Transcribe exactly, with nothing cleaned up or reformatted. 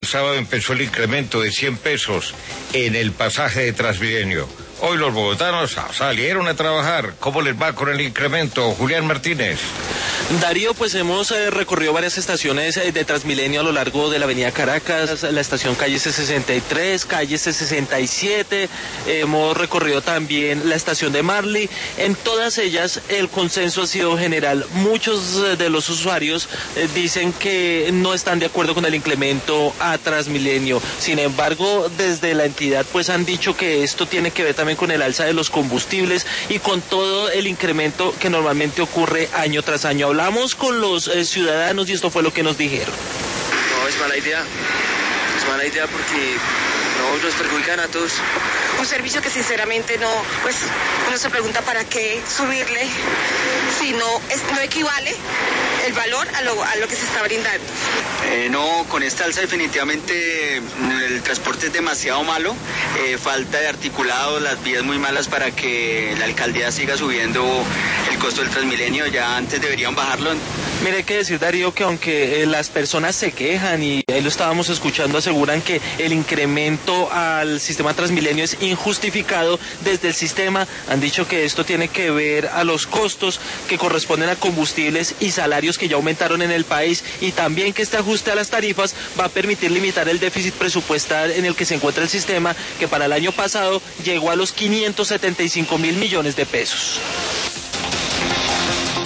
El sábado empezó el incremento de cien pesos en el pasaje de Transmilenio. Hoy los bogotanos salieron a trabajar. ¿Cómo les va con el incremento, Julián Martínez? Darío, pues hemos eh, recorrido varias estaciones eh, de Transmilenio a lo largo de la avenida Caracas, la estación calle C sesenta y tres, calle C sesenta y siete, eh, hemos recorrido también la estación de Marley. En todas ellas el consenso ha sido general. Muchos eh, de los usuarios eh, dicen que no están de acuerdo con el incremento a Transmilenio. Sin embargo, desde la entidad pues han dicho que esto tiene que ver también con el alza de los combustibles y con todo el incremento que normalmente ocurre año tras año. Hablamos con los eh, ciudadanos y esto fue lo que nos dijeron. No, es mala idea, es mala idea porque no, nos perjudican a todos. Un servicio que sinceramente no, pues uno se pregunta para qué subirle si no, es, no equivale el valor a lo, a lo que se está brindando. Eh, no, con esta alza definitivamente el transporte es demasiado malo, eh, falta de articulado, las vías muy malas para que la alcaldía siga subiendo el costo del Transmilenio, ya antes deberían bajarlo. Mire, hay que decir, Darío, que aunque eh, las personas se quejan y ahí lo estábamos escuchando, aseguran que el incremento al sistema Transmilenio es injustificado desde el sistema. Han dicho que esto tiene que ver a los costos que corresponden a combustibles y salarios que ya aumentaron en el país, y también que este ajuste a las tarifas va a permitir limitar el déficit presupuestal en el que se encuentra el sistema, que para el año pasado llegó a los quinientos setenta y cinco mil millones de pesos.